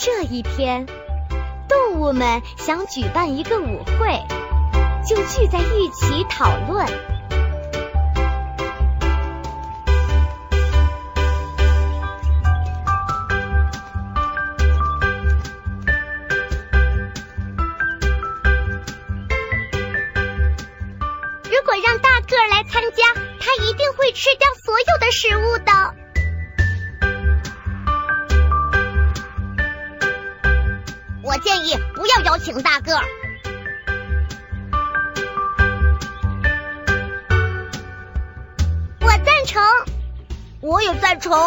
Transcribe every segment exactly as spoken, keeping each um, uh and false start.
这一天，动物们想举办一个舞会，就聚在一起讨论。 如果让大个儿来参加，他一定会吃掉所有的食物的。我建议不要邀请大个儿。我赞成。我也赞成。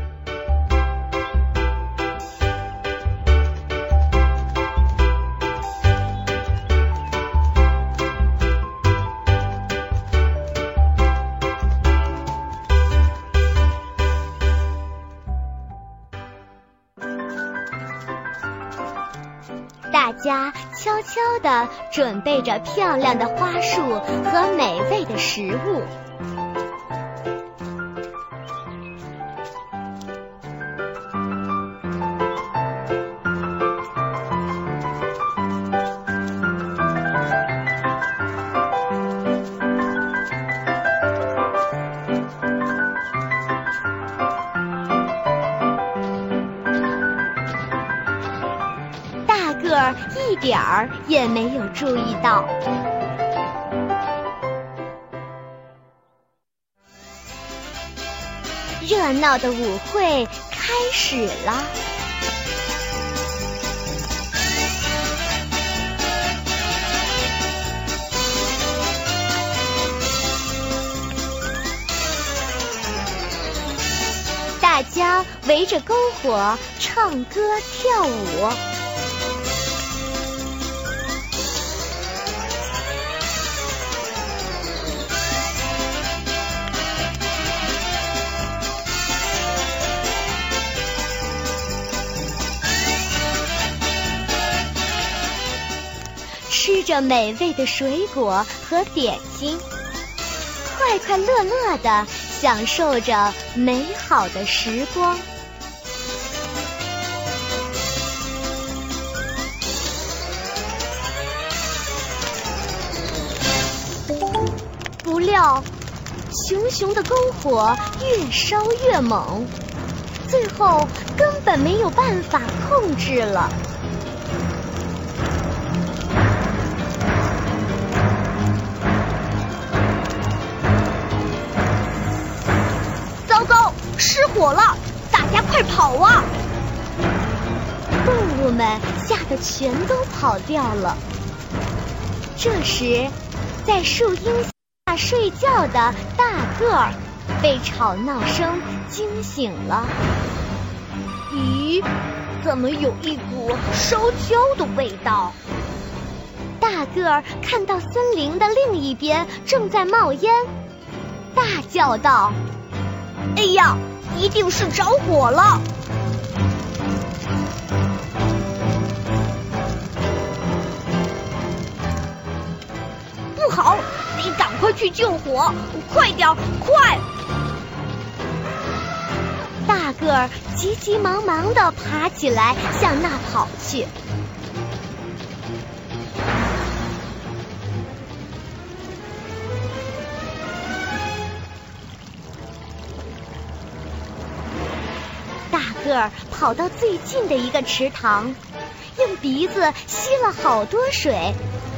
大家悄悄地准备着漂亮的花束和美味的食物。一点儿也没有注意到。热闹的舞会开始了。大家围着篝火唱歌跳舞。吃着美味的水果和点心，快快乐乐地享受着美好的时光。不料，熊熊的篝火越烧越猛，最后根本没有办法控制了。 失火了，大家快跑啊！ 动物们吓得全都跑掉了。这时，在树荫下睡觉的大个儿被吵闹声惊醒了。 咦，怎么有一股烧焦的味道？ 大个儿看到森林的另一边正在冒烟，大叫道： 哎呀，一定是着火了！不好，得赶快去救火！快点，快！ 大个儿急急忙忙地爬起来，向那跑去。大个儿跑到最近的一个池塘，用鼻子吸了好多水，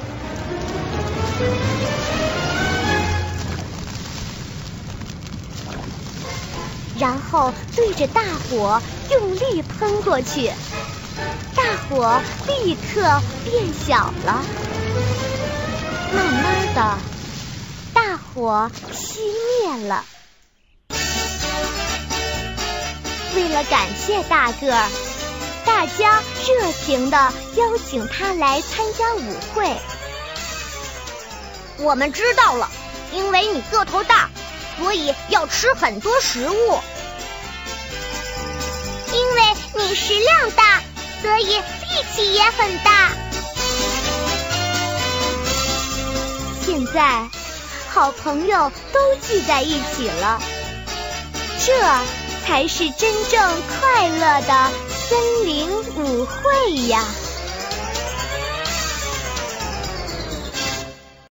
然后对着大火用力喷过去，大火立刻变小了。慢慢的，大火熄灭了。为了感谢大个儿，大家热情地邀请他来参加舞会。 我们知道了，因为你个头大，所以要吃很多食物。因为你食量大，所以力气也很大。 现在，好朋友都聚在一起了，这才是真正快乐的森林舞会呀。